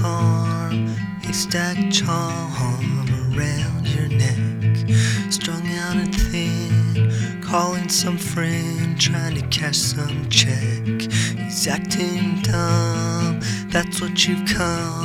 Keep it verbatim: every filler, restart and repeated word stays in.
arm, haystack charm around your neck, strung out and thin, calling some friend, trying to cash some check. He's acting dumb, that's what you've come